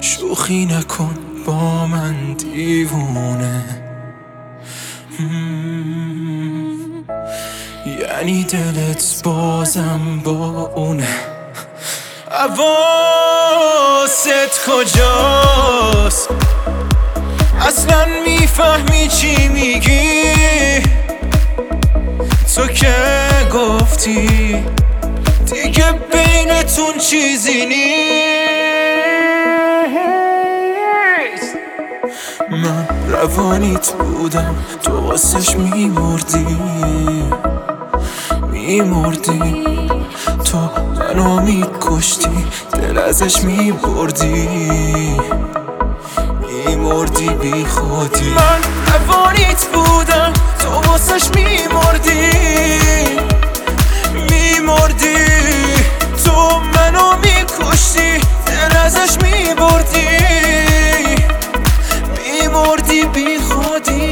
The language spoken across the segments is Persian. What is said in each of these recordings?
شوخی نکن با من دیوونه. یعنی دلت بازم با اونه. حواست کجاست؟ اصلا میفهمی چی میگی؟ تو که گفتی دیگه بینتون چیزی نیست. من روانیت بودم، تو واسش میمردی. تو منو میکشتی، دل ازش میبردی بی خودی. من روانیت بودم، تو واسش میمردی. تو منو میکشتی، دل ازش میبردی بی خودی.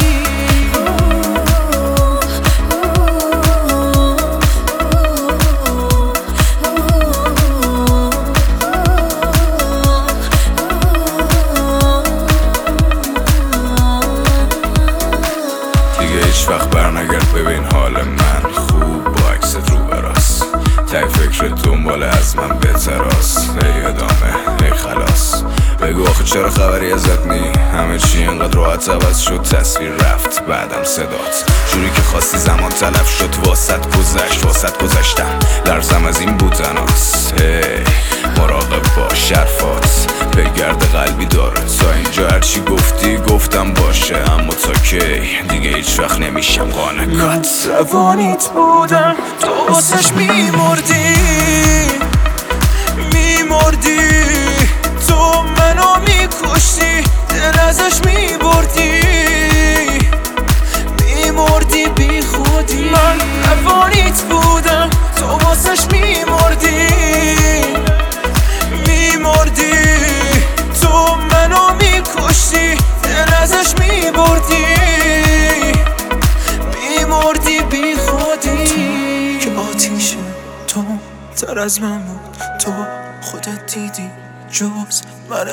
هیچ وقت برنگرد ببین حال من خوب با عکست رو براست. تای فکرت دنبال از من بهتراست. ای ادامه ای خلاص، بگو آخه چرا خبری ازت نی؟ همه چی اینقدر راحت عوض شد، تصویر رفت بعدم صدات. جوری که خواستی زمان تلف شد، واسط گذشتم لرزم از این بودناست. هی مراقب باش حرفات، بگرد قلبی داره. تا اینجا هرچی گفتی گفتم باشه، اما تا کی دیگه هیچ وقت نمیشم قانع. من روانیت بودم، تو واسش میمردی. تو منو میکشتی، دل ازش میبردی بی خودی. من روانیت بودم، تو واسش میمردی. تو منو میکشتی، دل ازش میبردی بی خودی. که آتیشه تو تر از من بود، تو خودت دیدی جز من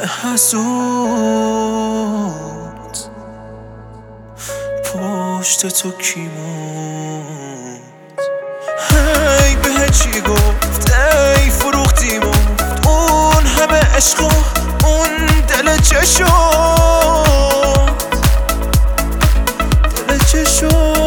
حسود. پشت تو کی موند؟ هی به چی گفت؟ ای فروختی مفت اون همه عشق و اون دل چه شد؟ دل چه شد؟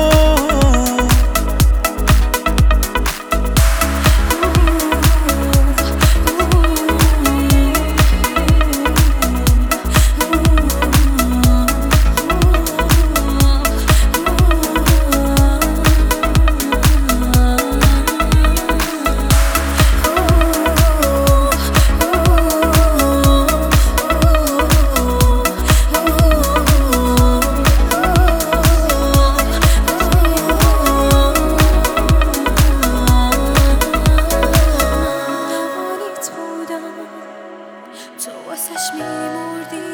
تو واسش میمردی.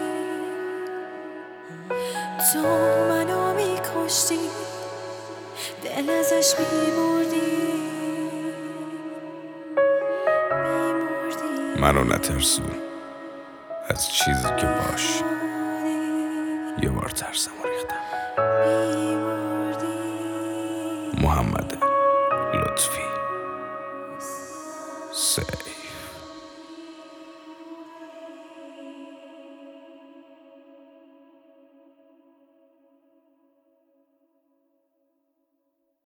تو منو میکشتی، دل ازش میبردی. منو نترسون از چیزی که باش، یه بار ترسم و ریختم. محمد لطفی سی